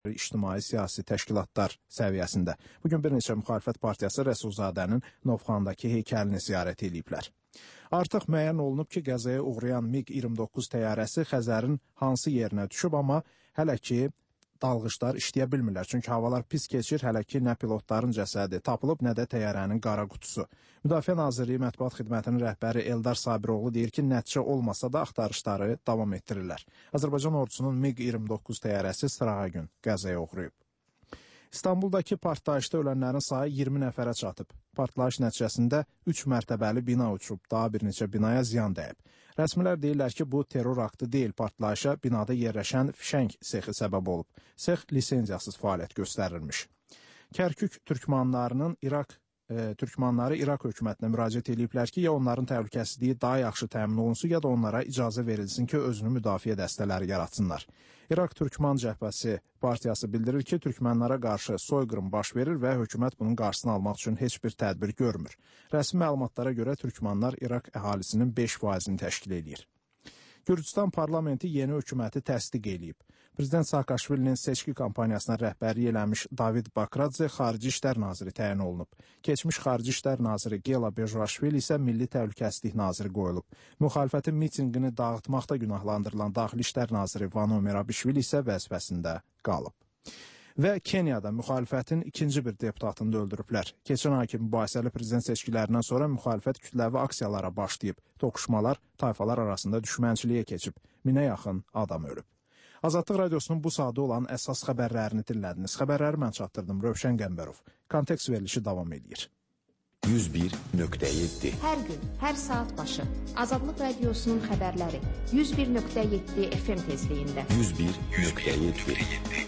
ictimai-siyasi təşkilatlar səviyyəsində. Bugün bir neçə müxalifət partiyası Rəsulzadənin Novxandakı heykəlini ziyarət ediblər. Artıq müəyyən olunub ki, qəzaya uğrayan MiQ-29 təyyarəsi Xəzərin hansı yerinə düşüb, amma hələ ki dalğıçlar işləyə bilmirlər. Çünki havalar pis keçir, hələ ki nə pilotların cəsədi tapılıb, nə də təyyarənin qara qutusu. Müdafiə Nazirliyi Mətbuat Xidmətinin rəhbəri Eldar Sabiroğlu deyir ki, nəticə olmasa da axtarışları davam etdirirlər. Azərbaycan ordusunun MiQ-29 təyyarəsi sırağa gün qəzaya uğrayıb. İstanbuldakı partlayışda ölənlərin sayı 20 nəfərə çatıb. Partlayış nəticəsində 3 mərtəbəli bina uçub, daha bir neçə binaya ziyan dəyib. Rəsmilər deyirlər ki, bu terror aktı deyil, partlayışa binada yerləşən fişəng sexi səbəb olub. Sex lisenziyasız fəaliyyət göstərilmiş. Kərkük türkmanları İraq hökumətinə müraciət ediblər ki, ya onların təhlükəsizliyi daha yaxşı təmin olunsun, ya da onlara icazə verilsin ki, özünü müdafiə dəstələri yaratsınlar. İraq Türkman Cəbhəsi partiyası bildirir ki, türkmənlərə qarşı soyqırım baş verir və hökumət bunun qarşısını almaq üçün heç bir tədbir görmür. Rəsmi məlumatlara görə türkmanlar İraq əhalisinin 5%-ni təşkil edir. Gürcüstan parlamenti yeni hökuməti təsdiq edib. Prezident Saakashvilinin seçki kampaniyasına rəhbərlik eləmiş David Bakradze Xarici İşlər Naziri təyin olunub. Keçmiş Xarici İşlər Naziri Gela Bejvaşvili isə Milli Təhlükəsizlik Naziri qoyulub. Müxalifətin mitinqini dağıtmaqda günahlandırılan Daxili İşlər Naziri Vano Merabishvili isə vəzifəsində qalıb. Və Keniyada müxalifətin ikinci bir deputatını da öldürüblər. Keçən ayki mübahisəli prezident seçkilərindən sonra müxalifət kütləvi aksiyalara başlayıb. Toqquşmalar tayfalar arasında düşmənçiliyə keçib. 1000-ə yaxın adam ölüb. Azadlıq Radiosunun bu saatda olan əsas xəbərlərini dinlədiniz. Xəbərləri mən çatdırdım. Rövşən Qəmbərov. Kontekst verilişi davam edir. 101.7 Hər gün, hər saat başı Azadlıq Radiosunun xəbərləri 101.7 FM tezliyində. 101.7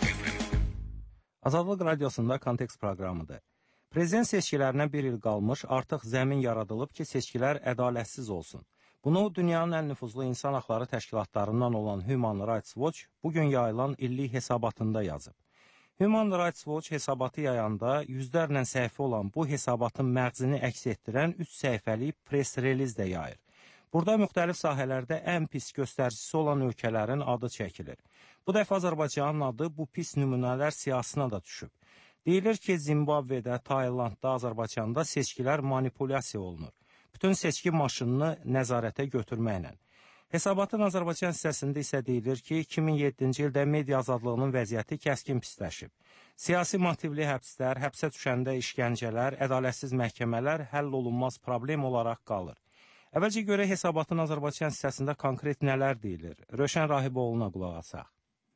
Azadlıq Radiosunda Kontekst proqramıdır. Prezident seçkilərinə bir il qalmış, artıq zəmin yaradılıb ki, seçkilər ədalətsiz olsun. Bunu dünyanın ən nüfuzlu insan haqları təşkilatlarından olan Human Rights Watch bugün yayılan illik hesabatında yazıb. Human Rights Watch hesabatı yayanda yüzlərlə səhifə olan bu hesabatın məğzini əks etdirən 3 səhifəlik press release də yayır. Burada müxtəlif sahələrdə ən pis göstəricisi olan ölkələrin adı çəkilir. Bu dəfə Azərbaycanın adı bu pis nümunələr siyasına da düşüb. Deyilir ki, Zimbabvedə, Taylandda, Azərbaycanda seçkilər manipulyasiya olunur. Bütün seçki maşınını nəzarətə götürməklə. Hesabatın Azərbaycan hissəsində isə deyilir ki, 2007-ci ildə media azadlığının vəziyyəti kəskin pisləşib. Siyasi motivli həbslər, həbsə düşəndə işgəncələr, ədalətsiz məhkəmələr həll olunmaz problem olaraq qalır. Əvvəlcə görə hesabatın Azərbaycan hissəsində konkret nələr deyilir? Röşən Rahiboğlu'na qulaq asaq.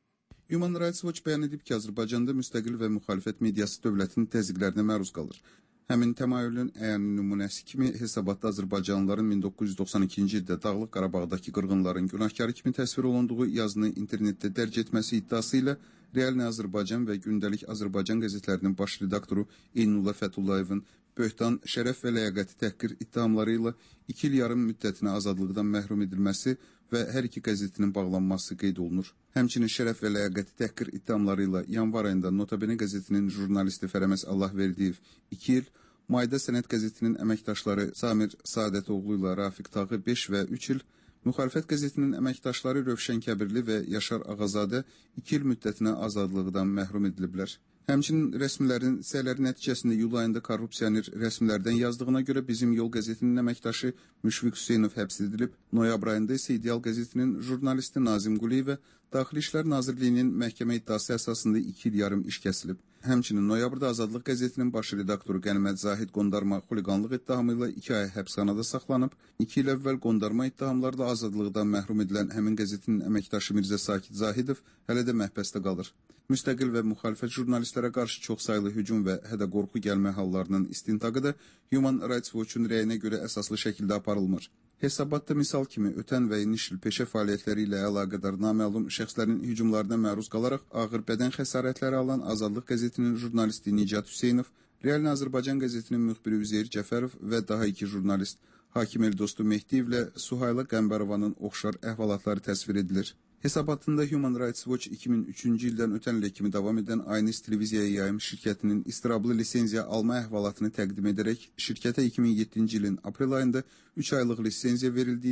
Human Rights Watch bəyan edib ki, Azərbaycanda müstəqil və müxalifət mediası dövlətin təzyiqlərinə məruz qalır. Həmin təmayülün əyani nümunəsi kimi hesabatda Azərbaycanlıların 1992-ci ildə Dağlıq Qarabağdakı qırğınların günahkarı kimi təsvir olunduğu yazını internetdə dərc etməsi iddiası ilə Real Azərbaycan və Gündəlik Azərbaycan qəzetlərinin baş redaktoru Eynullah Fətullayevin böhtan, şərəf və ləyaqəti təhqir ittihamları ilə 2 il yarım müddətinə azadlıqdan məhrum edilməsi və hər iki qəzetinin bağlanması qeyd olunur. Həmçinin şərəf və ləyaqəti təhqir ittihamları ilə yanvar ayında Notabene qəzetinin jurnalisti Fərəməz Allahverdiyev 2 il, Mayda Sənət qəzetinin əməkdaşları Samir Saadətoğlu ilə Rafiq Tağı 5 və 3 il, Müxalifət qəzetinin əməkdaşları Rövşən Kəbirli və Yaşar Ağazadə 2 il müddətinə azadlıqdan məhrum ediliblər. Həmçinin rəsmilərin səyləri nəticəsində iyul ayında korrupsioner rəsmilərdən yazdığına görə Bizim Yol qəzetinin əməkdaşı Müşfiq Hüseynov həbs edilib. Noyabr ayında isə İdeal qəzetinin jurnalisti Nazim Quliyevə Daxili İşlər Nazirliyinin məhkəmə iddiası əsasında 2 il yarım iş kəsilib. Həmçinin noyabrda Azadlıq qəzetinin baş redaktoru Qənimət Zahid Qondarma xuliqanlıq ittihamı ilə 2 ay həbsxanada saxlanıb. 2 il əvvəl qondarma ittihamlarla azadlıqdan məhrum edilən həmin qəzetinin əməkdaşı Mirzə Sakit Zahidov hələ də məhbəsdə qalır. Müstəqil və müxalifət jurnalistlərə qarşı çoxsaylı hücum və hədə-qorxu gəlmə hallarının istintaqı da Human Rights Watch-un rəyinə görə əsaslı şəkildə aparılmır. Hesabatda misal kimi ötən və yeni il peşə fəaliyyətləri ilə əlaqədar naməlum şəxslərin hücumlarına məruz qalaraq ağır bədən xəsarətləri alan Azadlıq qəzetinin jurnalisti Nicat Hüseynov, Real Azərbaycan qəzetinin müxbiri Üzeyir Cəfərov və daha 2 jurnalist Hakim Eldostu Mehdiyev ilə Suhayla Qəmbərovanın oxşar əhvalatları təsvir edilir. Hesabatında Human Rights Watch 2003-cü ildən ötən ilə kimi davam edən Aynis televiziyaya yayım şirkətinin istirablı lisenziya alma əhvalatını təqdim edərək şirkətə 2007-ci ilin aprel ayında 3 aylıq lisenziya verildiyini,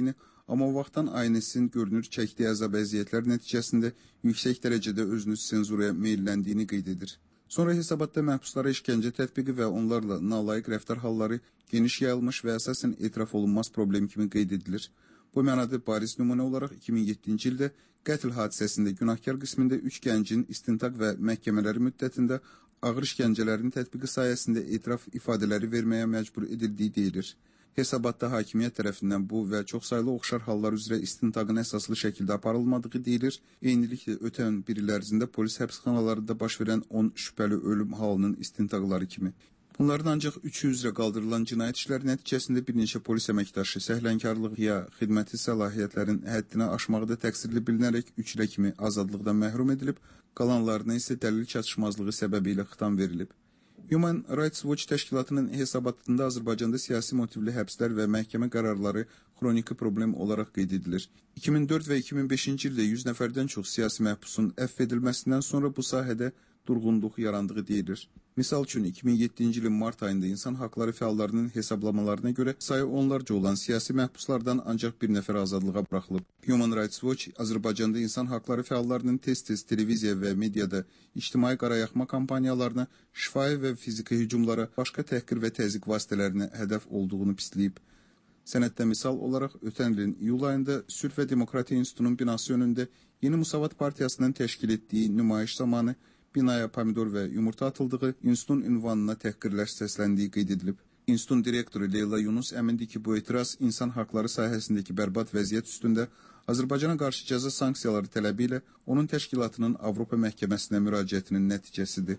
Amma o vaxtdan ANS-in görünür çəkdiyi əzab əziyyətlər nəticəsində yüksək dərəcədə özünü senzuraya meyilləndiyini qeyd edir. Sonra hesabatda məhbuslara işgəncə tətbiqi və onlarla nalayiq rəftar halları geniş yayılmış və əsasən etiraf olunmaz problem kimi qeyd edilir. Bu mənada bariz nümunə olaraq 2007-ci ildə qətl hadisəsində günahkar qismində 3 gəncin istintaq və məhkəmələri müddətində ağır işgəncələrin tətbiqi sayəsində etiraf ifadələri verməyə məcbur edildiyi deyilir. Hesabatda hakimiyyət tərəfindən bu və çoxsaylı oxşar hallar üzrə istintaqın əsaslı şəkildə aparılmadığı deyilir. Eyniliklə ötən bir il ərzində polis həbsxanalarında baş verən 10 şübhəli ölüm halının istintaqları kimi. Bunların ancaq 3-ü üzrə qaldırılan cinayət işləri nəticəsində bir neçə polis əməkdaşı səhlənkarlıq ya xidməti səlahiyyətlərin həddini aşmaqda təqsirli bilinərək 3 ilə kimi azadlıqdan məhrum edilib, qalanlarına isə dəlil çatışmazlığı səbəbilə xitam verilib. Human Rights Watch təşkilatının hesabatında Azərbaycanda siyasi motivli həbslər və məhkəmə qərarları xroniki problem olaraq qeyd edilir. 2004 və 2005-ci ildə 100 nəfərdən çox siyasi məhbusun əfv edilməsindən sonra bu sahədə durğunluq yarandığı deyilir. Misal üçün 2007-ci ilin mart ayında insan haqları fəallarının hesablamalarına görə sayı onlarca olan siyasi məhbuslardan ancaq bir nəfər azadlığa buraxılıb. Human Rights Watch Azərbaycanda insan haqları fəallarının tez-tez televiziya və mediada ictimai qarayaxma kampaniyalarına, şifahi və fiziki hücumlara, başqa təhqir və təzyiq vasitələrinə hədəf olduğunu pisləyib. Sənəddə misal olaraq ötən ilin iyul ayında Sülh və Demokratiya İnstitutunun binası önündə Yeni Musavat Partiyasının təşkil etdiyi nümayiş zamanı binaya pomidor və yumurta atıldığı, institutun ünvanına təhqirlər səsləndiyi qeyd edilib. İnstitutun direktoru Leyla Yunus əmindir ki, bu etiraz insan haqları sahəsindəki bərbad vəziyyət üstündə Azərbaycana qarşı cəza sanksiyaları tələbi ilə onun təşkilatının Avropa məhkəməsinə müraciətinin nəticəsidir.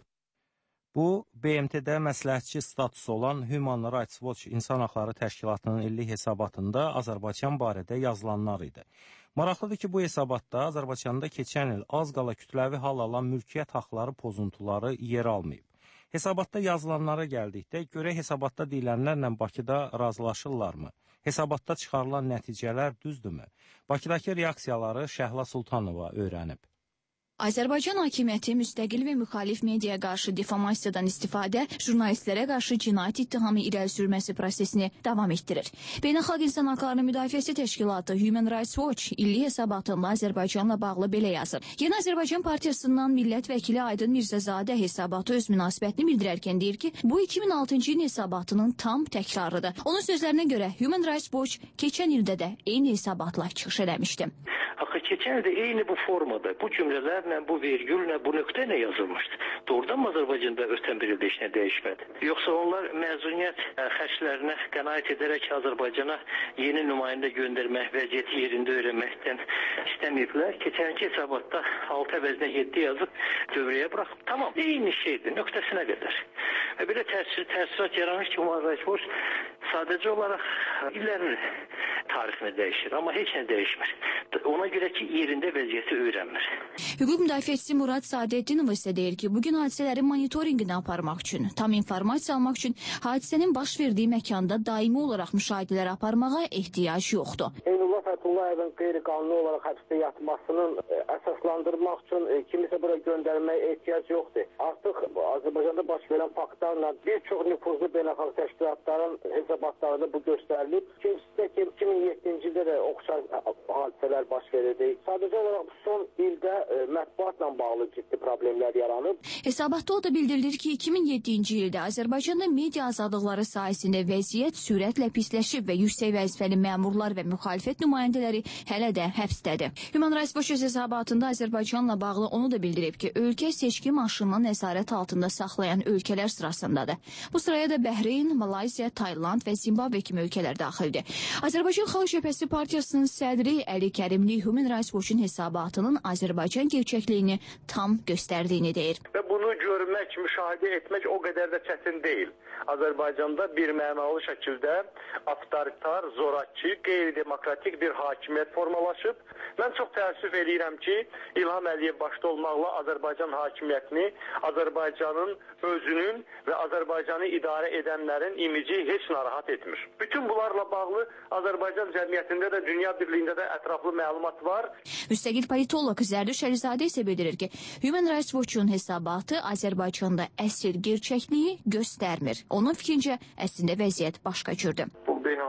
Bu, BMT-də məsləhətçi statusu olan Human Rights Watch İnsan Haqları Təşkilatının illik hesabatında Azərbaycan barədə yazılanlar idi. Maraqlıdır ki, bu hesabatda Azərbaycanda keçən il az qala kütləvi hal alan mülkiyyət haqları pozuntuları yer almayıb. Hesabatda yazılanlara gəldikdə, görək hesabatda deyilənlərlə Bakıda razılaşırlarmı? Hesabatda çıxarılan nəticələr düzdürmü? Bakıdakı reaksiyaları Şəhla Sultanova öyrənib. Azərbaycan hakimiyyəti müstəqil və müxalif mediaya qarşı difamasiyadan istifadə, jurnalistlərə qarşı cinayət ittihamı irəli sürməsi prosesini davam etdirir. Beynəlxalq İnsan Haqlarının Müdafiəsi Təşkilatı Human Rights Watch illik hesabatında Azərbaycanla bağlı belə yazır. Yeni Azərbaycan Partiyasından millət vəkili Aydın Mirzəzadə hesabatı öz münasibətini bildirərkən deyir ki, bu 2006-cı ilin hesabatının tam təkrarıdır. Onun sözlərinə görə Human Rights Watch keçən ildə də eyni hesabatla çıxış eləmişdi. Axı keçən ildə eyni bu formada, bu cümlələrlə, bu vergüllə, bu nöqtə ilə yazılmışdı. Doğrudan mı Azərbaycanda ötən bir ildə heç nə dəyişmədi? Yoxsa onlar məzuniyyət xərclərinə qənaət edərək Azərbaycana yeni nümayəndə göndərmək, vəziyyəti yerində öyrənməkdən istəməyiblər. Keçənki hesabatda 6 əvəzinə 7 yazıb dövrəyə buraxıb. Tamam, eyni şeydir, nöqtəsinə qədər. Və belə təəssürat yaranır ki, Human Rights Watch sadəcə olaraq illərin tarixini dəyişir, amma heç nə dəyişmir. Ona görə ki, yerində vəziyyəti öyrənmir. Hüquq müdafiəçisi Murad Sadəddinov isə deyir ki, bugün hadisələrin monitorinqini aparmaq üçün, tam informasiya almaq üçün hadisənin baş verdiyi məkanda daimi olaraq müşahidələr aparmağa ehtiyac yoxdur. Eynullah Fətullayevin qeyri-qanuni olaraq həbsdə yatmasının əsaslandırmaq üçün kimisə bura göndərməyə ehtiyac yoxdur. Artıq Azərbaycanda baş verən faktlarla bir çox nüfuzlu beynəlxalq təşkilatların hesabatlarında bu göstərilib. İkincisi də ki, 2007-ci ildə də oxşar hadisələr baş verirdi. Sadəcə olaraq son ildə mətbuatla bağlı ciddi problemlər yaranıb. Hesabatda o da bildirilir ki, 2007-ci ildə Azərbaycanda media azadlıqları sahəsində vəziyyət sürətlə pisləşib və yüksək vəzifəli məmurlar və müxalifət nümayəndələri hələ də həbsdədir. Human Rights Watch hesabatında Azərbaycanla bağlı onu da bildirib ki, ölkə seçki maşınını nəzarət altında saxlayan ölkələr sırasındadır. Bu sıraya da Bəhreyn, Malayziya, Tayland və Zimbabwe kimi ölkələr daxildir. Azərbaycan Xalq Cəbhəsi Partiyasının sədri Əli Kərimli Human Rights Watch-un hesabatının Azərbaycan gerçəkliyini tam göstərdiyini deyir. Və bunu görmək, müşahidə etmək o qədər də çətin deyil. Azərbaycanda bir mənalı şəkildə avtoritar, zorakı, qeyri-demokratik bir hakimiyyət formalaşıb. Mən çox təəssüf edirəm ki, İlham Əliyev başda olmaqla Azərbaycan hakimiyyətini, Azərbaycanın özünün və Azərbaycanı idarə edənlərin imici heç narahat etmir. Bütün bunlarla bağlı Azərbaycan cəmiyyətində də, dünya birliyində də ətraflı məlumat var. Müstəqil politolog Zərdüş Əlizadə isə bildirir ki, Human Rights Watch-un hesabatı Azərbaycanda əsl gerçəkliyi göstərmir. Onun fikrincə, əslində vəziyyət başqa cürdür. Bu beynəlxalq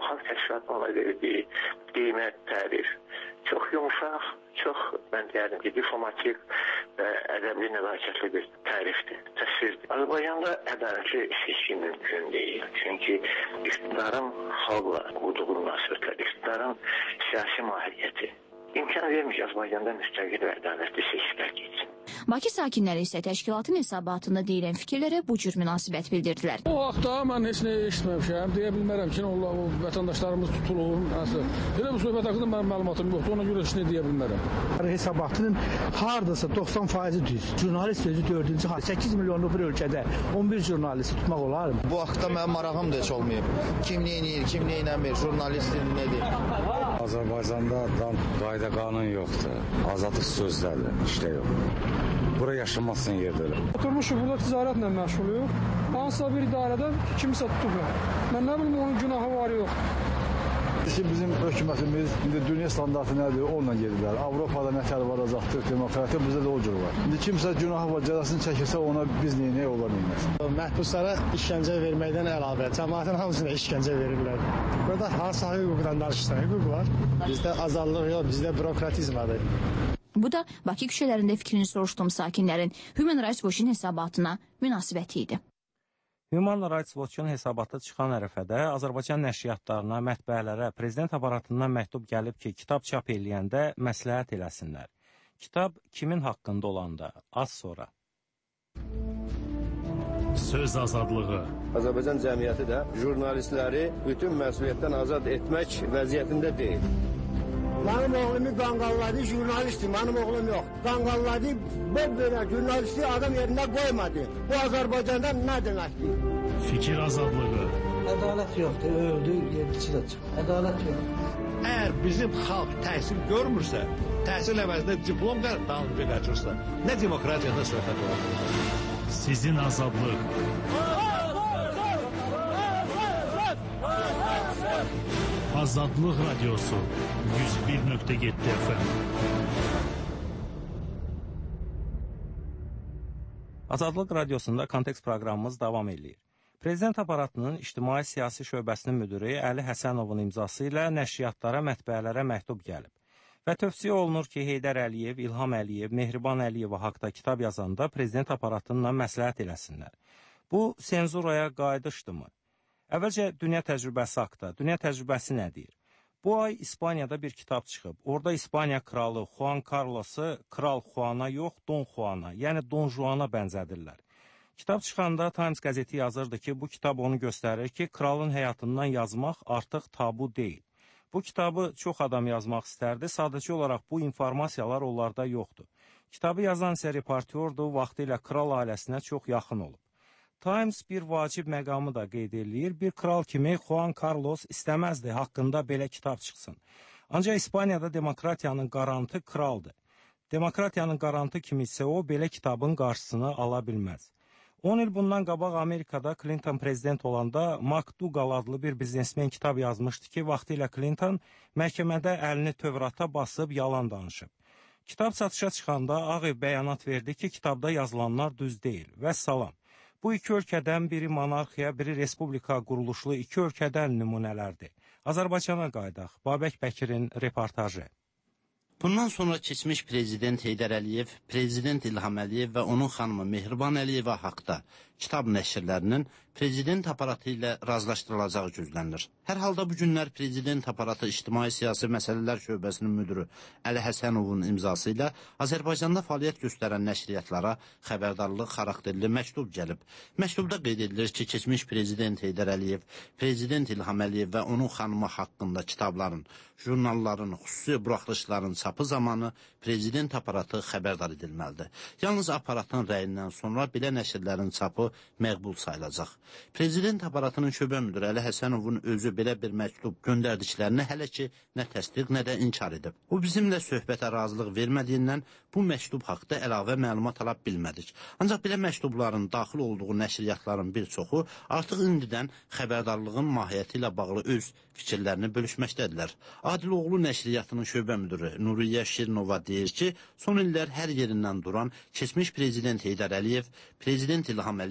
tamaşanın ona verdiyi qiymət, tərif çox yumuşaq, çox, mən deyərdim ki, diplomatik və ədəbli nəzakətli bir tərifdir, təsvirdir. Azərbaycanda ədalətli seçki mümkün deyil. Çünki iqtidarın xalqla qurduğu münasibətlər, iqtidarın siyasi mahiyyəti imkan vermiş Azərbaycanda müstəqil və ədalətli seçkilər geçsin. Bakı sakinləri isə təşkilatın hesabatında deyilən fikirlərə bu cür münasibət bildirdilər. O vaxtda mən heç nə eşitməmişəm, deyə bilmərəm ki, o vətəndaşlarımız tutulur. Elə bu söhbət haqqında mənim məlumatım yoxdur, ona görə heç nə deyə bilmərəm. Hesabatının hardasa 90% düz. Jurnalist özü 4-cü hal. 8 milyonluq bir ölkədə 11 jurnalisti tutmaq olar mı? Bu haqda mənim marağım da heç olmayıb. Kim neynir, kim neynəmir, jurnalistin nədir? Azərbaycanda qayda qanun yoxdur. Azadlıq sözlərdir, işdə yox. Bura yaşamazsın yerdə elə. Oturmuşuq, burada ticarətlə məşğuluyuq. Hansısa bir idarədə kimisə tutublar. Mən nə bilim, onun günahı var yox. Bizim hökumətimiz indi dünya standartı nədir, onunla gedirlər. Avropada nətər varacaqdır, demokratiya bizdə də o cür var. İndi kimsə günahı var, cəzasını çəkirsə ona biz neynəyək, onlar neynəsin. Məhbuslara işgəncə verməkdən əlavə, cəmaətin hamısına işgəncə verirlər. Burada hansı hüquqdan danışırsan, hüquq var. Bizdə azadlıq yox, bizdə bürokratizm vardır. Bu da Bakı küçələrində fikrini soruşduğum sakinlərin Human Rights Watch-un hesabatına münasibəti idi. Human Rights Watch-un hesabatı çıxan ərəfədə Azərbaycan nəşriyyatlarına, mətbəələrə, prezident aparatından məktub gəlib ki, kitab çap eləyəndə məsləhət eləsinlər. Kitab kimin haqqında olanda, az sonra. Söz azadlığı. Azərbaycan cəmiyyəti də jurnalistləri bütün məsuliyyətdən azad etmək vəziyyətində deyil. Mənim oğlumu qanqalladı, jurnalistdir, mənim oğlum yox. Qanqalladı, belə jurnalisti adam yerində qoymadı. Bu Azərbaycanda nə deməkdir? Fikir azadlığı. Ədalət yoxdur, öldü, yedici də çıxır. Ədalət yoxdur. Əgər bizim xalq təhsil görmürsə, təhsil əvəzində diplom dalınca qaçırsa, nə demokratiyadan söhbət olur? Sizin azadlıq. Azadlıq Radyosu 101.7 FM. Azadlıq Radiosunda Kontekst proqramımız davam edir. Prezident aparatının ictimai-siyasi şöbəsinin müdürü Əli Həsənovun imzası ilə nəşriyyatlara, mətbəələrə məktub gəlib. Və tövsiyə olunur ki, Heydər Əliyev, İlham Əliyev, Mehriban Əliyeva haqda kitab yazanda prezident aparatından məsləhət eləsinlər. Bu, senzuraya qayıdışdırmı? Əvvəlcə dünya təcrübəsi haqda. Dünya təcrübəsi nə deyir? Bu ay İspaniyada bir kitab çıxıb. Orada İspaniya kralı Juan Carlos'u Kral Juana yox, Don Juana, yəni Don Juana bənzədirlər. Kitab çıxanda Times qəzeti yazırdı ki, bu kitab onu göstərir ki, kralın həyatından yazmaq artıq tabu deyil. Bu kitabı çox adam yazmaq istərdi, sadəcə olaraq bu informasiyalar onlarda yoxdur. Kitabı yazan isə reportyordur, vaxtilə kral ailəsinə çox yaxın olub. Times bir vacib məqamı da qeyd edir. Bir kral kimi Juan Carlos istəməzdi haqqında belə kitab çıxsın. Ancaq İspaniyada demokratiyanın qarantı kraldır. Demokratiyanın qarantı kimi isə o belə kitabın qarşısını ala bilməz. 10 il bundan qabaq Amerikada Clinton prezident olanda MacDougall adlı bir biznesmen kitab yazmışdı ki, vaxtilə Clinton məhkəmədə əlini Tövrata basıb yalan danışıb. Kitab satışa çıxanda Ağ Ev bəyanat verdi ki, kitabda yazılanlar düz deyil. Vəssalam. Bu iki ölkədən biri monarxiya, biri respublika quruluşlu iki ölkədən nümunələrdir. Azərbaycana qayıdaq. Babək Bəkirin reportajı. Bundan sonra keçmiş prezident Heydər Əliyev, prezident İlham Əliyev və onun xanımı Mehriban Əliyeva haqda kitab nəşrlərinin prezident aparatı ilə razılaşdırılacağı gözlənilir. Hər halda bu günlər prezident aparatı ictimai-siyasi məsələlər şöbəsinin müdürü Əli Həsənovun imzası ilə Azərbaycanda fəaliyyət göstərən nəşriyyatlara xəbərdarlıq xarakterli məktub gəlib. Məktubda qeyd edilir ki, keçmiş prezident Heydər Əliyev, prezident İlham Əliyev və onun xanımı haqqında kitabların, jurnalların, xüsusi buraxılışların çapı zamanı prezident aparatı xəbərdar edilməlidir. Yalnız aparatın rəyindən sonra belə nəşrlərin çapı məqbul sayılacaq. Prezident aparatının şöbə müdürü Əli Həsənovun özü belə bir məktub göndərdiklərini hələ ki nə təsdiq, nə də inkar edib. O bizimlə söhbətə razılıq vermədiyindən bu məktub haqda əlavə məlumat ala bilmədik. Ancaq belə məktubların daxil olduğu nəşriyyatların bir çoxu artıq indidən xəbərdarlığın mahiyyəti ilə bağlı öz fikirlərini bölüşməkdədirlər. Adiloğlu nəşriyyatının şöbə müdürü Nuriyyə Şirinova deyir ki, son illər hər yerindən duran keçmiş prezident Heydər Əliyev, prezident İlham Əliyev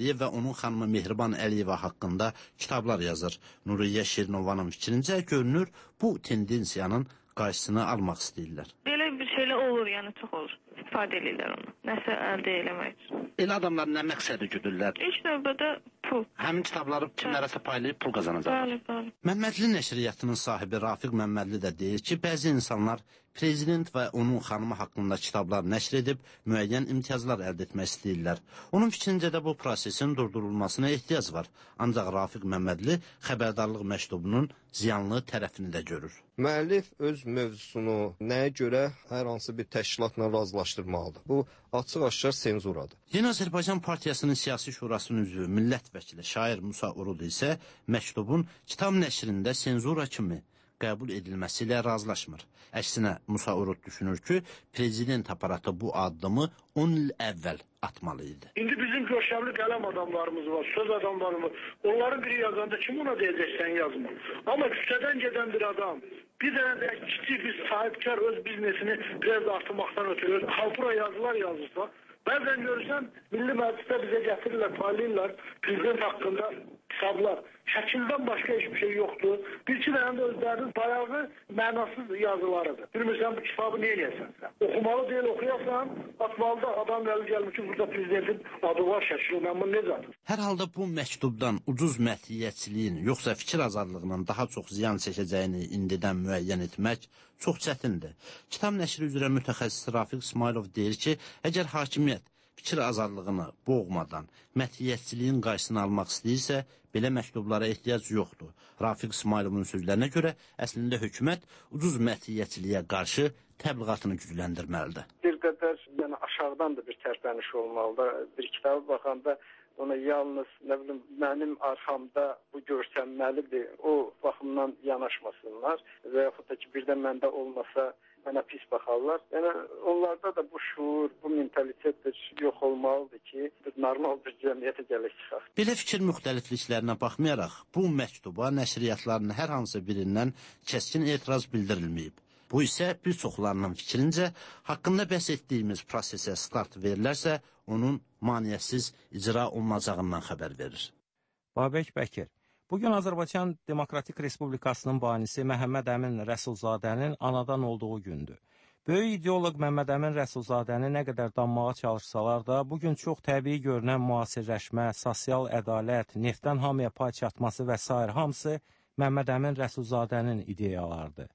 Əliyev və onun xanımı Mehriban Əliyeva haqqında kitablar yazır. Nuriyyə Şirinovanın fikrincə görünür, bu tendensiyanın qarşısını almaq istəyirlər. Belə bir şeylər olur, yəni çox olur. İstifadə edirlər onu. Nəsə əldə eləmək üçün. Elə adamlar nə məqsədi güdürlər? İlk növbədə pul. Həmin kitabları kimlərəsə paylayıb pul qazanacaqlar. Bəli, bəli. Məmmədli nəşriyyatının sahibi Rafiq Məmmədli də deyir ki, bəzi insanlar prezident və onun xanımı haqqında kitablar nəşr edib müəyyən imtiyazlar əldə etmək istəyirlər. Onun fikrincə də bu prosesin durdurulmasına ehtiyac var. Ancaq Rafiq Məmmədli xəbərdarlıq məktubunun ziyanlı tərəfini də görür. Müəllif öz mövzusunu nəyə görə hər hansı bir təşkilatla razılaşdırmalıdır. Bu açıq-aşkar senzuradır. Yeni Azərbaycan Partiyasının siyasi şurasının üzvü, millət vəkili şair Musa Urud isə məktubun kitab nəşrində senzura kimi qəbul edilməsi ilə razılaşmır. Əksinə Musa Urud düşünür ki, prezident aparatı bu addımı 10 il əvvəl atmalı idi. İndi bizim görkəmli qələm adamlarımız var, söz adamlarımız. Onların biri yazanda kim ona deyəcək sən yazma. Amma küçədən gedən bir adam, bir dənə də kiçik bir sahibkar öz biznesini biraz da artırmaqdan ötürür. Halpura yazılar yazırsa, bəzən görürsən, Milli Məclisdə bizə gətirirlər, paylayırlar prezident haqqında kitablar. Şəkildən başqa hiçbir şey yoxdur. Bir-iki dənə də özlərinin bayağı mənasız yazılarıdır. Bilmirsən bu kitabı niyə eləyəsən sən? Oxumalı deyil, oxuyasan, atmalı da adam gəlmiş ki, burada prezidentin adı var şəkili, mən bunu necə atır? Hər halda bu məktubdan ucuz məthiyyətçiliyin, yoxsa fikir azadlığının daha çox ziyan çəkəcəyini indidən müəyyən etmək çox çətindir. Kitab nəşri üzrə mütəxəssis Rafiq İsmailov deyir ki, əgər hakimiyyət fikir azadlığını boğmadan məthiyyətçiliyin qarşısını almaq istəyirsə, belə məktublara ehtiyac yoxdur. Rafiq İsmailovun sözlərinə görə, əslində hökumət ucuz məthiyyətçiliyə qarşı təbliğatını gücləndirməlidir. Bir qədər aşağıdan da bir tərpəniş olmalıdır. Bir kitaba baxanda ona yalnız mənim arxamda bu görsənməlidir, o baxımdan yanaşmasınlar və yaxud da ki, birdən məndə olmasa mənə pis baxarlar. Yəni, onlarda da bu şuur, bu mentalitet yox olmalıdır ki, normal bir cəmiyyətə gələk çıxaq. Belə fikir müxtəlifliklərinə baxmayaraq, bu məktuba nəşriyyatların hər hansı birindən kəskin etiraz bildirilməyib. Bu isə bir çoxlarının fikrincə, haqqında bəhs etdiyimiz prosesə start verilərsə, onun maneəsiz icra olunacağından xəbər verir. Babək Bəkir, bugün Azərbaycan Demokratik Respublikasının banisi Məhəmməd Əmin Rəsulzadənin anadan olduğu gündür. Böyük ideoloq Məhəmməd Əmin Rəsulzadəni nə qədər danmağa çalışsalar da, bugün çox təbii görünən müasirləşmə, sosial ədalət, neftdən hamıya pay çatması və s. hamısı Məhəmməd Əmin Rəsulzadənin ideyalarıdır.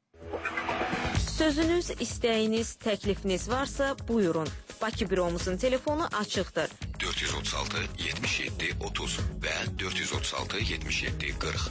Sözünüz, istəyiniz, təklifiniz varsa buyurun. Bakı büromuzun telefonu açıqdır. 436 77 30 və 436 77 40.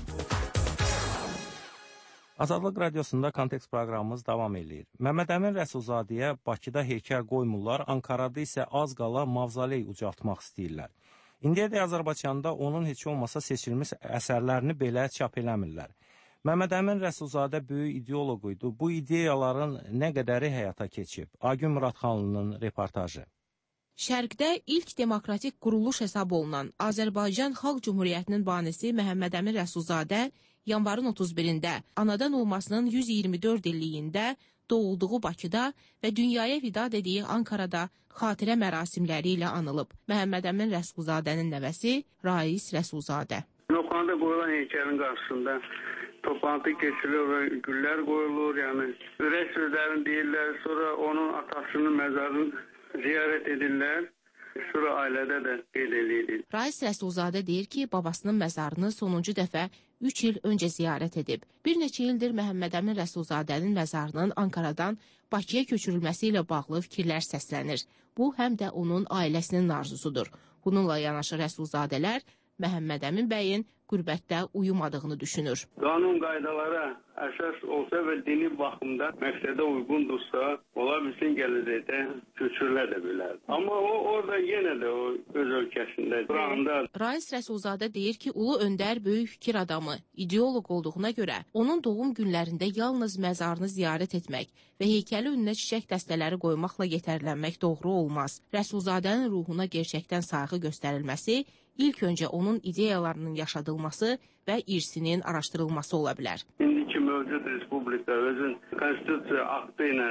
Azadlıq Radiosunda Kontekst proqramımız davam edir. Məhəmməd Əmin Rəsulzadəyə Bakıda heykəl qoymurlar, Ankarada isə az qala mavzoley ucaltmaq istəyirlər. İndiyədək Azərbaycanda onun heç olmasa seçilmiş əsərlərini belə çap eləmirlər. Məhəmməd Əmin Rəsulzadə böyük ideoloq idi. Bu ideyaların nə qədəri həyata keçib? Agün Muradxanlının reportajı. Şərqdə ilk demokratik quruluş hesab olunan Azərbaycan Xalq Cümhuriyyətinin banisi Məhəmməd Əmin Rəsulzadə yanvarın 31-də anadan olmasının 124 illiyində doğulduğu Bakıda və dünyaya vida dediyi Ankarada xatirə mərasimləri ilə anılıb. Məhəmməd Əmin Rəsulzadənin nəvəsi Rais Rəsulzadə. Loxanda qoyulan heykəlin qarşısında toplantı keçirilir və güllər qoyulur, yəni ürək sözlərini deyirlər, sonra onun atasının məzarını ziyarət edirlər. Sonra ailədə də qeyd edilir. Rais Rəsulzadə deyir ki, babasının məzarını sonuncu dəfə 3 il öncə ziyarət edib. Bir neçə ildir Məhəmməd Əmin Rəsulzadənin məzarının Ankaradan Bakıya köçürülməsi ilə bağlı fikirlər səslənir. Bu, həm də onun ailəsinin arzusudur. Bununla yanaşı Rəsulzadələr Məhəmməd Əmin bəyin qürbətdə uyumadığını düşünür. Qanun qaydalara əsas olsa və dini baxımda məqsədə uyğundursa, ola bilsin gələcəkdə köçürülə də bilər. Amma o orada yenə də o öz ölkəsində, durağında. Rais Rəsulzadə deyir ki, Ulu Öndər böyük fikir adamı, ideoloq olduğuna görə onun doğum günlərində yalnız məzarını ziyarət etmək və heykəli önünə çiçək dəstələri qoymaqla yetərlənmək doğru olmaz. Rəsulzadənin ruhuna gerçəkdən sayğı göstərilməsi ilk öncə onun ideyalarının yaşadılması və irsinin araşdırılması ola bilər. İndi kimi mövcud respublika özün konstitusiya aktı ilə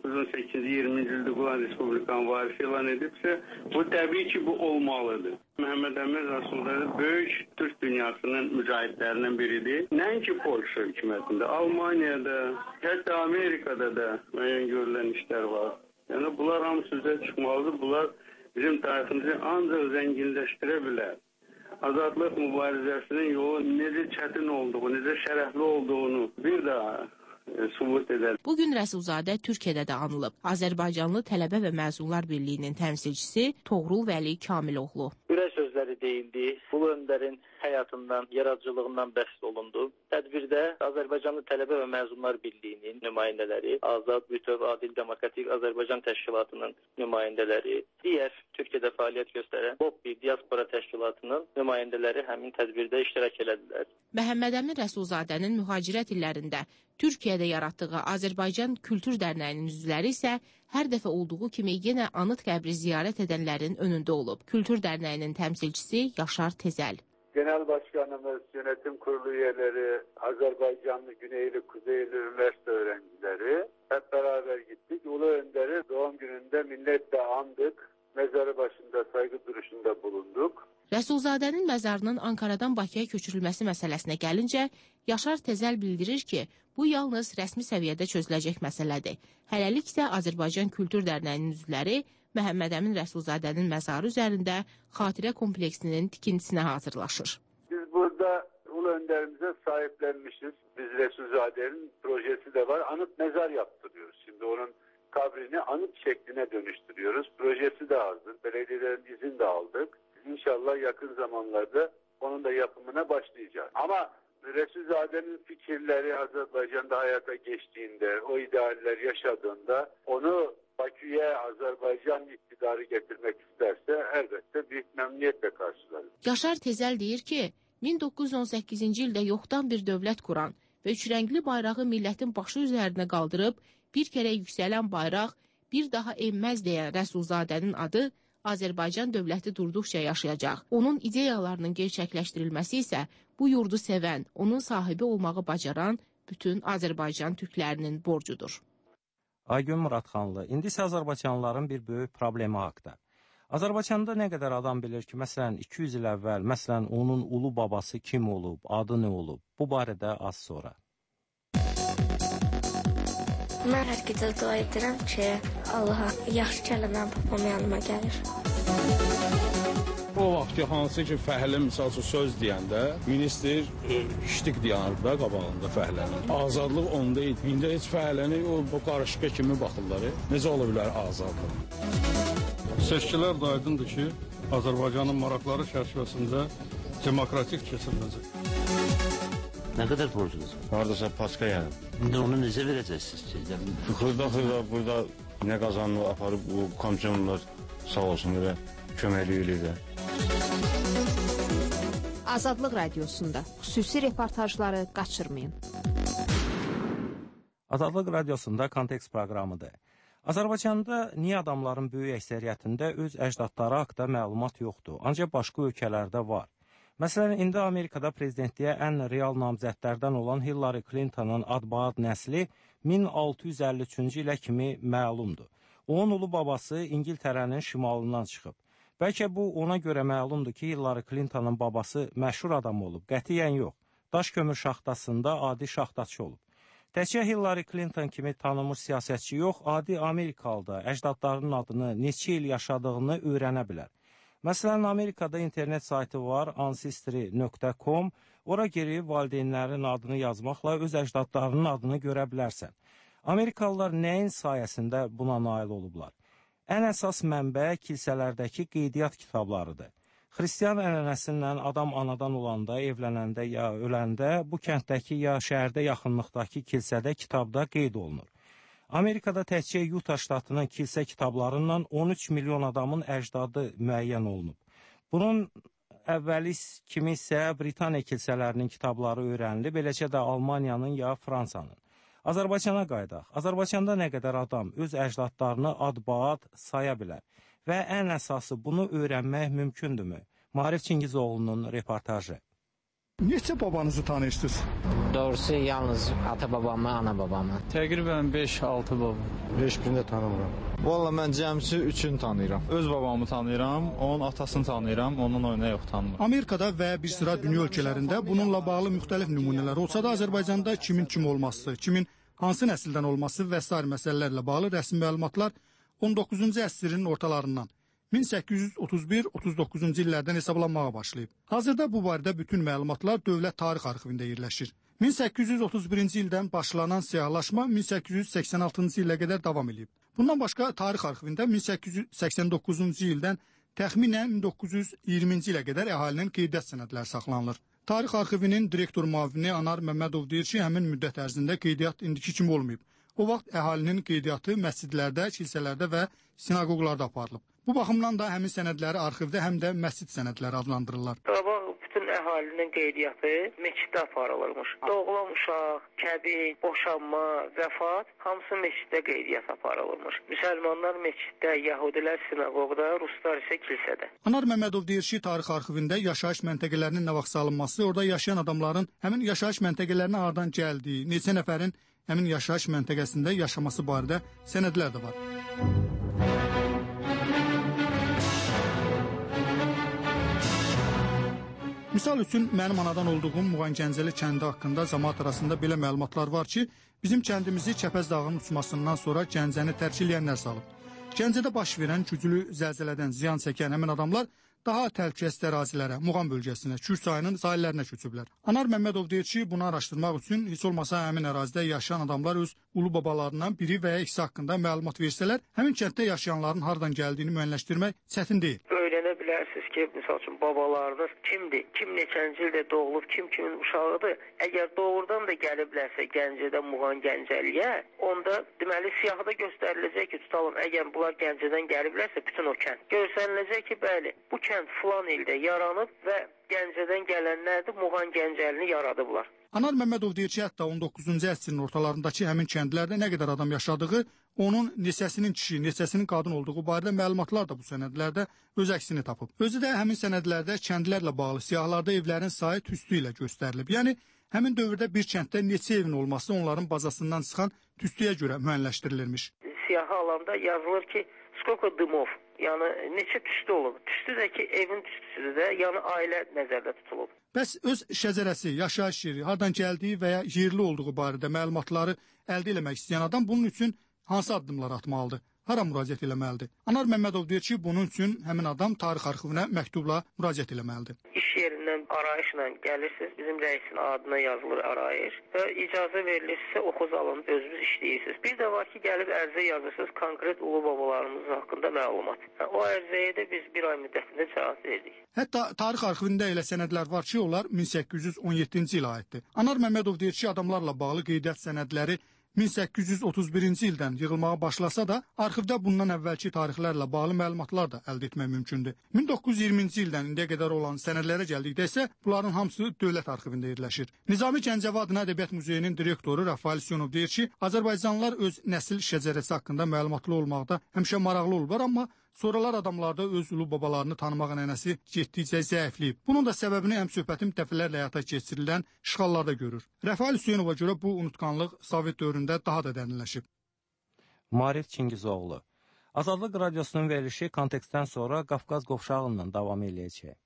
1918-20-ci ildə quran respublikanın varisi elan edibsə, bu təbii ki, bu olmalıdır. Məhəmməd Əmin Rəsulzadə böyük Türk dünyasının mücahidlərindən biridir. Nəinki Polşa hökumətində, Almaniyada, hətta Amerikada da müəyyən görülən işlər var. Yəni, bunlar hamısı üzə çıxmalıdır. Bunlar bizim tariximizi ancaq zənginləşdirə bilər. Azadlıq mübarizəsinin yolu necə çətin olduğu, necə şərəfli olduğunu bir daha sübut edər. Bugün Rəsulzadə Türkiyədə də anılıb. Azərbaycanlı Tələbə və Məzunlar Birliyinin təmsilçisi Toğrul Vəli Kamiloğlu. Ürək sözləri deyildi. Ulu öndərin həyatından, yaradıcılığından bəhs olundu. Tədbirdə Azərbaycanlı Tələbə və Məzunlar Birliyinin nümayəndələri, Azad, Bütöv, Adil, Demokratik Azərbaycan Təşkilatının nümayəndələri, digər Türkiyədə fəaliyyət göstərən Lobby Diaspora Təşkilatının nümayəndələri həmin tədbirdə iştirak elədilər. Məhəmməd Əmin Rəsulzadənin mühacirət illərində Türkiyədə yaratdığı Azərbaycan Kültür Dərnəyinin üzvləri isə hər dəfə olduğu kimi yenə anıt qəbri ziyarət edənlərin önündə olub. Kültür Dərnəyinin təmsilçisi Yaşar Tezəl. Genel Başkanımız, yönetim kurulu üyeleri, Azerbaycanlı, Güneyli, Kuzeyli üniversite öğrencileri hep beraber gittik. Ulu Önder'i doğum gününde minnetle andık. Mezarı başında saygı duruşunda bulunduk. Rəsulzadənin məzarının Ankaradan Bakıya köçürülməsi məsələsinə gəlincə, Yaşar Tezəl bildirir ki, bu yalnız rəsmi səviyyədə çözüləcək məsələdir. Hələlik isə Azərbaycan Kültür Dərnəyinin üzvləri Məhəmməd Əmin Rəsulzadənin məzarı üzərində xatirə kompleksinin tikintisinə hazırlaşır. Biz burada Ulu Önderimize sahiplenmişiz. Biz Rəsulzadənin projesi de var. Anıt mezar yaptırıyoruz. Şimdi onun kabrini anıt şekline dönüştürüyoruz. Projesi de hazır. Belediyelerin izin de aldık. İnşallah yakın zamanlarda onun da yapımına başlayacağız. Ama Rəsulzade'nin fikirleri Azerbaycan'da hayata geçtiğinde, o idealler yaşadığında onu Bakü'ye Azerbaycan iktidarı getirmek isterse elbette büyük memnuniyetle karşılarız. Yaşar Tezəl deyir ki, 1918-ci ildə yoxdan bir dövlət quran və üçrəngli bayrağı millətin başı üzərinə qaldırıb, bir kərə yüksələn bayraq bir daha enməz deyən Rəsulzadənin adı Azərbaycan dövləti durduqca yaşayacaq. Onun ideyalarının gerçəkləşdirilməsi isə bu yurdu sevən, onun sahibi olmağı bacaran bütün Azərbaycan türklərinin borcudur. Aygün Muradxanlı, indi isə Azərbaycanlıların bir böyük problemi haqda. Azərbaycanda nə qədər adam bilir ki, məsələn 200 il əvvəl, məsələn onun ulu babası kim olub, adı nə olub? Bu barədə az sonra. Mən hər gecə dua edirəm ki, Allaha yaxşı kəlməm babam yanıma gəlir. O vaxt hansı ki, fəhlə misal üçün söz deyəndə, minister iştik dayanır da qabağında fəhlənin. Azadlıq onda idi. İndi heç fəhləni o qarışqa kimi baxırlar. Necə ola bilər azadlıq? Seçkilər də aydındır ki, Azərbaycanın maraqları çərçivəsində demokratik keçiriləcək. Nə qədər borcunuz? Haradasa paska yəni. İndi onu necə verəcəksiniz ki? Xırda burada nə qazanını aparıb bu komissiyonlar sağ olsun elə köməkli eləyirlər. Azadlıq Radiosunda xüsusi reportajları qaçırmayın. Azadlıq Radiosunda Kontekst proqramıdır. Azərbaycanda niyə adamların böyük əksəriyyətində öz əcdadları haqda məlumat yoxdur, ancaq başqa ölkələrdə var. Məsələn, indi Amerikada prezidentliyə ən real namizədlərdən olan Hillary Clinton'ın ad-baad nəsli 1653-cü ilə kimi məlumdur. Onun ulu babası İngiltərənin şimalından çıxıb. Bəlkə bu ona görə məlumdur ki, Hillary Clinton'ın babası məşhur adam olub, qətiyyən yox. Daş kömür şaxtasında adi şaxtaçı olub. Təkcə Hillary Clinton kimi tanınmış siyasətçi yox, adi Amerikalıda əcdadlarının adını, neçə il yaşadığını öyrənə bilər. Məsələn, Amerikada internet saytı var, ancestry.com, ora girib valideynlərin adını yazmaqla öz əcdadlarının adını görə bilərsən. Amerikalılar nəyin sayəsində buna nail olublar? Ən əsas mənbə kilsələrdəki qeydiyyat kitablarıdır. Xristiyan ənənəsindən adam anadan olanda, evlənəndə ya öləndə bu kənddəki ya şəhərdə yaxınlıqdakı kilsədə kitabda qeyd olunur. Amerikada təkcə Utah ştatının kilsə kitablarından 13 milyon adamın əcdadı müəyyən olunub. Bunun əvvəli kimi isə Britaniya kilsələrinin kitabları öyrənilib, eləcə də Almaniyanın ya Fransanın. Azərbaycana qaydaq. Azərbaycanda nə qədər adam öz əcdadlarını ad-baad saya bilər və ən əsası bunu öyrənmək mümkündürmü? Maarif Çingizoğlu'nun reportajı. Neçə babanızı tanıyırsınız? Doğrusu yalnız ata-babamı, ana-babamı. Təqribən 5-6 baba. 5 birini də tanımıram. Valla mən cəmsi 3-ünü tanıyıram. Öz babamı tanıyıram, onun atasını tanıyıram, onun oyuna yox tanımıram. Amerikada və bir sıra dünya ölkələrində bununla bağlı müxtəlif nümunələr olsa da Azərbaycanda kimin kim olması, kimin hansı nəsildən olması və sair məsələlərlə bağlı rəsmi məlumatlar 19-cu əsrin ortalarından 1831-39-cu illərdən hesablanmağa başlayıb. Hazırda bu barədə bütün məlumatlar Dövlət Tarix Arxivində yerləşir. 1831-ci ildən başlanan siyahılaşma 1886-cı ilə qədər davam edib. Bundan başqa Tarix Arxivində 1889-cu ildən təxminən 1920-ci ilə qədər əhalinin qeydiyyat sənədləri saxlanılır. Tarix Arxivinin direktor müavini Anar Məmmədov deyir ki, həmin müddət ərzində qeydiyyat indiki kimi olmayıb. O vaxt əhalinin qeydiyyatı məscidlərdə, kilsələrdə və sinagoglarda aparılıb. Bu baxımdan da həmin sənədləri arxivdə həm də məscid sənədləri adlandırırlar. Qabaq bütün əhalinin qeydiyyatı məsciddə aparılırmış. Doğulan uşaq, kəbin, boşanma, vəfat hamısı məsciddə qeydiyyat aparılırmış. Müsəlmanlar məsciddə, yəhudilər sinagogda, ruslar isə kilsədə. Anar Məmmədov deyir ki, tarix arxivində yaşayış məntəqələrinin nə vaxt salınması, orada yaşayan adamların həmin yaşayış məntəqələrinə hardan gəldiyi, neçə nəfərin həmin yaşayış məntəqəsində yaşaması barədə sənədlər də var. Misal üçün, mənim anadan olduğum Muğan Gəncəli kəndi haqqında cəmaat arasında belə məlumatlar var ki, bizim kəndimizi Kəpəz dağının uçmasından sonra Gəncəni tərk eləyənlər salıb. Gəncədə baş verən güclü zəlzələdən ziyan çəkən həmin adamlar daha təhlükəsiz ərazilərə, Muğan bölgəsinə, Kür çayının sahillərinə köçüblər. Anar Məmmədov deyir ki, bunu araşdırmaq üçün heç olmasa həmin ərazidə yaşayan adamlar öz ulu babalarından biri və ya ikisi haqqında məlumat versələr, həmin kənddə yaşayanların hardan gəldiyini müəyyənləşdirmək çətin deyil. Öyrənə bilərsiniz ki, misal üçün babalarınız kimdir, kim neçənci ildə doğulub, kim kimin uşağıdır. Əgər doğrudan da gəliblərsə Gəncədən Muğan Gəncəliyə, onda deməli siyahıda göstəriləcək ki, tutalım, əgər bunlar Gəncədən gəliblərsə bütün o kənd. Göstəriləcək ki, bəli, bu kənd filan ildə yaranıb və Gəncədən gələnlər də Muğan Gəncəlini yaradıblar. Anar Məmmədov deyir ki, hətta 19-cu əsrin ortalarındakı həmin kəndlərdə nə qədər adam yaşadığı, onun neçəsinin kişi, neçəsinin qadın olduğu barədə məlumatlar da bu sənədlərdə öz əksini tapıb. Özü də həmin sənədlərdə kəndlərlə bağlı siyahılarda evlərin sayı tüstü ilə göstərilib. Yəni, həmin dövrdə bir kənddə neçə evin olması onların bazasından çıxan tüstüyə görə müəyyənləşdirilirmiş. Siyahı alanda yazılır ki, skoko dımov, yəni neçə tüstü olub. Tüstü də ki, evin tüstüsüdür də, yəni ailə nəzərdə tutulub. Bəs öz şəcərəsi, yaşayış yeri, hardan gəldiyi və ya yerli olduğu barədə məlumatları əldə etmək istəyən adam bunun üçün hansı addımlar atmalıdır? Hara müraciət eləməlidir? Anar Məmmədov deyir ki, bunun üçün həmin adam tarix arxivinə məktubla müraciət eləməlidir. İş yerindən arayışla gəlirsiniz, bizim rəisin adına yazılır arayış və icazə verilirsə oxuz alın, özünüz işləyirsiniz. Bir də var ki, gəlib ərizə yazırsınız konkret ulu babalarımız haqqında məlumat. O ərizəyə də biz bir ay müddətində cavab verdik. Hətta tarix arxivində elə sənədlər var ki, onlar 1817-ci ilə aiddir. Anar Məmmədov deyir ki, adamlarla bağlı qeydiyyat sənədləri 1831-ci ildən yığılmağa başlasa da, arxivdə bundan əvvəlki tarixlərlə bağlı məlumatlar da əldə etmək mümkündür. 1920-ci ildən indiyə qədər olan sənədlərə gəldikdə isə bunların hamısı dövlət arxivində yerləşir. Nizami Gəncəvi adına Ədəbiyyat Muzeyinin direktoru Rafael Siyonov deyir ki, Azərbaycanlılar öz nəsil şəcərəsi haqqında məlumatlı olmaqda həmişə maraqlı olublar, amma sonralar adamlarda öz ulu babalarını tanımaq ənənəsi getdikcə zəifləyib. Bunun da səbəbini həmsöhbətim dəfələrlə həyata keçirilən işğallarda görür. Rafael Siyonova görə bu unutqanlıq Sovet dövründə daha da dərinləşib. Marif Çingizoğlu. Azadlıq Radiosunun verilişi kontekstdən sonra Qafqaz qovşağından davam eləyəcək.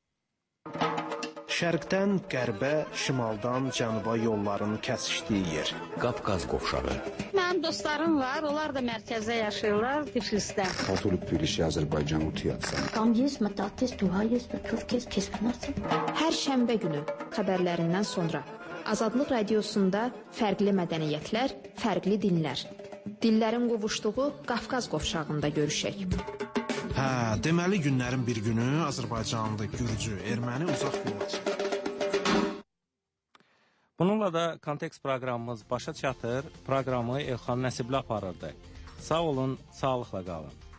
Şərqdən qərbə, şimaldan cənuba yolların kəsişdiyi yer. Qafqaz qovşağı. Mənim dostlarım var, onlar da mərkəzdə yaşayırlar, Tiflisdə. Hatırlı Tbilisi, Azərbaycan utiyatsan. Tam есть, мататес, туha есть, Türkiye keskinası. Hər şənbə günü xəbərlərindən sonra Azadlıq Radiosunda fərqli mədəniyyətlər, fərqli dinlər. Dillərin qovuşduğu Qafqaz qovşağında görüşək. Hə, deməli günlərin bir günü Azərbaycanlı, Gürcü, erməni uzaq yola çıxır. Bununla da kontekst proqramımız başa çatır. Proqramı Elxan Nəsibli aparırdı. Sağ olun, sağlıqla qalın.